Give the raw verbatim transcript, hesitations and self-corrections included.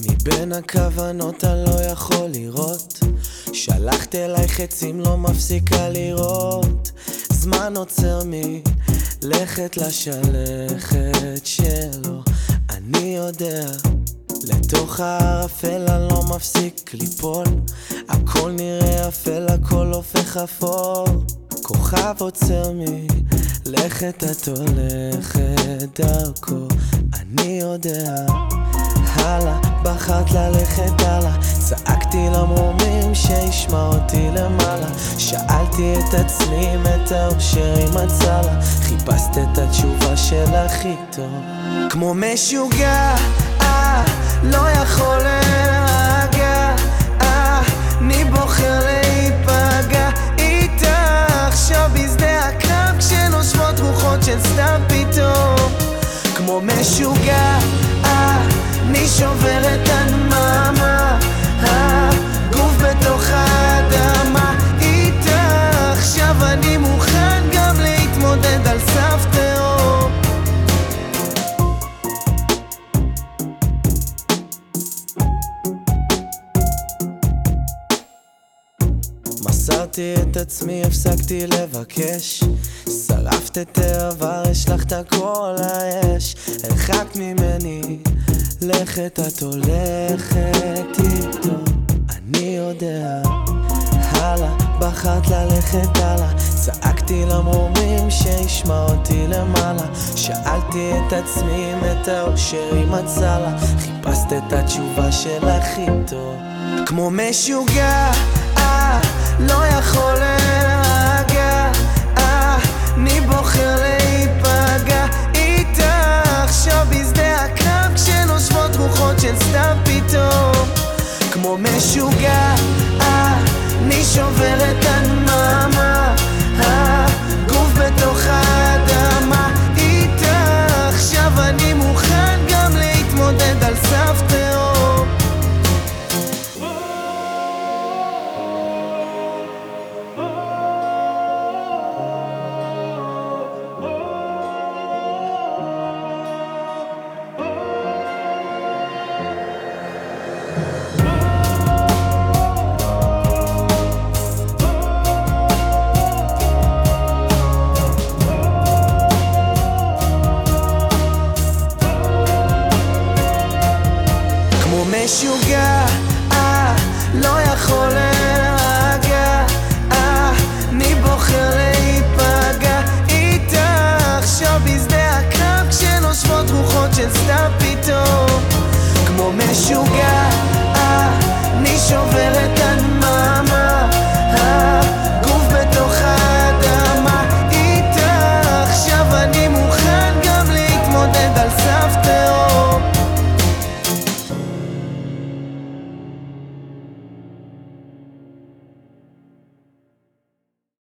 מבין הכוונות אני לא יכול לראות, שלחת אליי חצים לא מפסיקה לראות, זמן עוצר מלכת לשלכת שלו. אני יודע לתוך הערפל אני לא מפסיק ליפול, הכל נראה אפל, הכל הופך אפור, כוכב עוצר מלכת את הולכת דרכו. אני יודע הלאה, בחרת ללכת הלאה, צעקתי למרומים שישמע אותי למעלה, שאלתי את עצמי אם את האושר היא מצא לה, חיפשת את התשובה של הכי טוב. כמו משוגע, אה, לא יכול להרגע, אה, אני בוחר להיפגע איתך עכשיו בשדה הקרב, כשנושבות רוחות של סתיו פתאום. כמו משוגע, אה, אני שובר את הדממה, הגוף בתוך האדמה איתך עכשיו אני מוכן גם להתמודד על סף תהום. מסרתי את עצמי, הפסקתי לבקש, שרפת את העבר, השלחת כל האש, הרחק ממני לכת את הולכת איתו. אני יודע הלאה, בחרת ללכת הלאה, צעקתי למרומים שישמע אותי למעלה, שאלתי את עצמי אם את האושר היא מצא לה, חיפשת את התשובה של הכי טוב. כמו משוגע, אה, לא יכול להרגע, אה, אני בוחר להיפגע איתך עכשיו בשדה הקרב, כשנושבות רוחות של סתיו פתאום. כמו משוגע, אה, אני שובר את הדממה, הגוף בתוך האדמה איתך עכשיו אני מוכן גם להתמודד על סף תהום. משוגע, אה, לא יכול